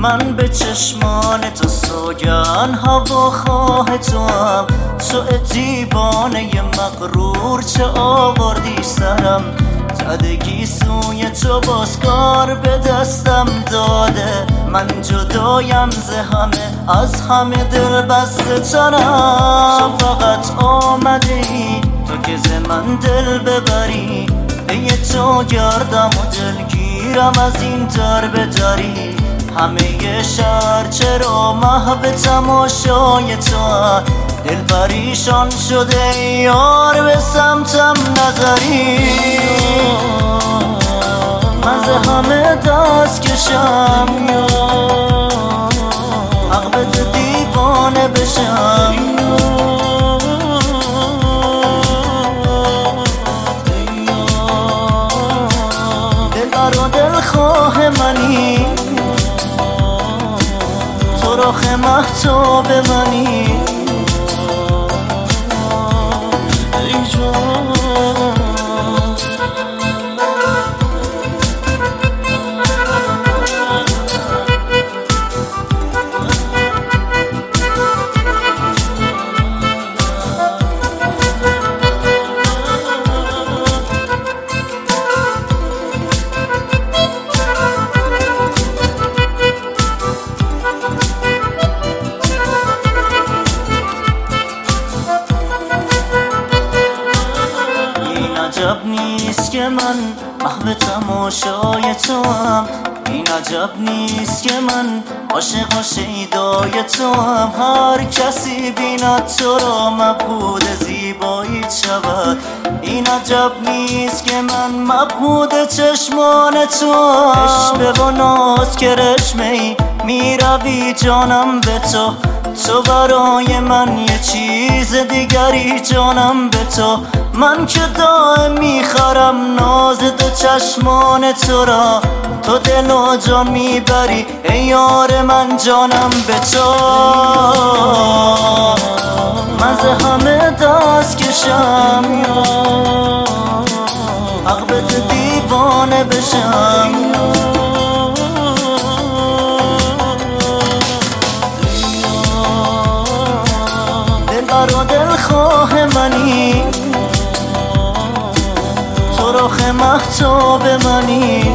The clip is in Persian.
من به چشمان تو سوگن هواخواه تو هم، تو دیوانه مغرور چه آوردی سرم، زدگی سوی تو بازگار به دستم داده، من جدایم ز همه از همه دل بسته ترم، تو فقط آمده ای تو که ز من دل ببری، پی تو گردم و دلگیرم از این در به دری، همه شهر چرا محو تماشای تو، دل پریشان شده یار به سمتم نظری، من ز همه دست کشم حق بده دیوانه بشم، دلبر و دلخواه منی، تو رخ مهتاب منی، عجب نیست که من محو تماشای تو هم، این عجب نیست که من عاشق و شیدای تو هم، هر کسی بیند تو را مبهوت زیبایی شود، این عجب نیست که من مبهوت چشمان تو هم، عشق و ناز که رشمه‌ای میروی جانم به تو، تو برای من یه چیز دیگری جانم به تو، من که دائم میخرم ناز دو چشمان تو را، تو دل و جان میبری ای یار من جانم به تو، من ز همه دست کشم حق بده دیوانه بشم، دلبر و دلخواه منی، تو رخ مهتاب منی.